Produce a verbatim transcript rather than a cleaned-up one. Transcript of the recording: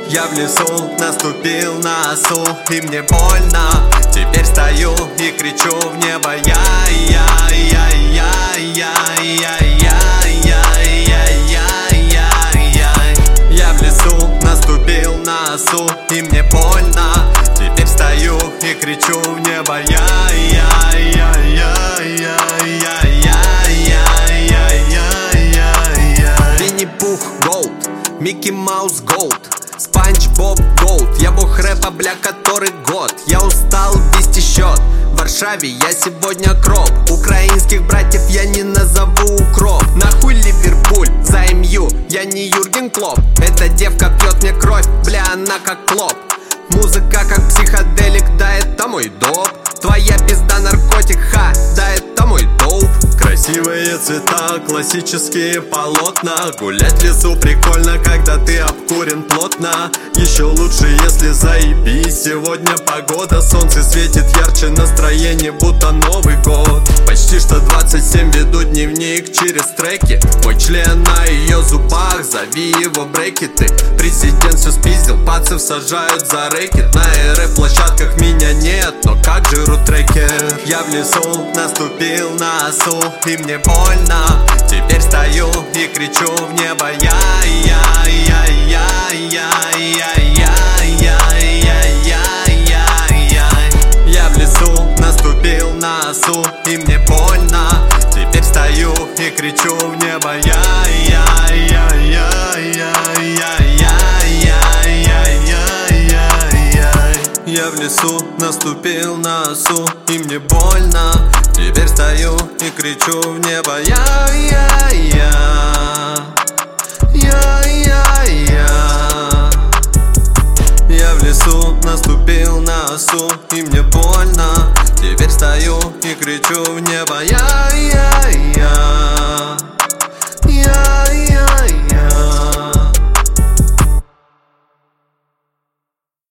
Я в лесу, наступил на осу, и мне больно. Теперь стою и кричу в небо: я, я, я, я, я, я, я, я, я, я, я, я. Я в лесу, наступил на осу, и мне больно. Теперь стою и кричу в небо: я, я, я, я, я, я, я, я, я, я, я. Винни-Пух Голд, Микки Маус Голд, Спанч Боб Голд. Я бог рэпа, бля, который год. Я устал вести счет. В Варшаве я сегодня кроп. Украинских братьев я не назову укроп. Нахуй Ливерпуль за эм ю, я не Юрген Клоп. Эта девка пьет мне кровь, бля, она как клоп. Музыка как психоделик, да это мой доп. Твоя пизда наркотик, ха, да это мой доп. Красивые цвета, классические полотна. Гулять в лесу прикольно, когда ты обкурен плотно. Еще лучше, если заебись. Сегодня погода, солнце светит ярче, настроение будто Новый год. Почти что двадцать семь, веду дневник через треки. Мой член на ее зубах, зови его брекеты. Президент все спиздил, пацев сажают за рэкет. На рэп-площадках меня нет, но как же рутрекер. Я в лесу, наступил на осу, и мне больно. Теперь стою и кричу в небо: я, я, я, я, я, я, я, я, я, я, я, я. Я в лесу, наступил на осу, и мне больно. Теперь стою и кричу в небо: я, я, я, я, я, я, я, я, я, я, я, я. Я в лесу, наступил на осу, и мне больно. Теперь стою и кричу в небо: я, я, я, я, я, я. Я в лесу, наступил на осу, и мне больно. Теперь стою и кричу в небо: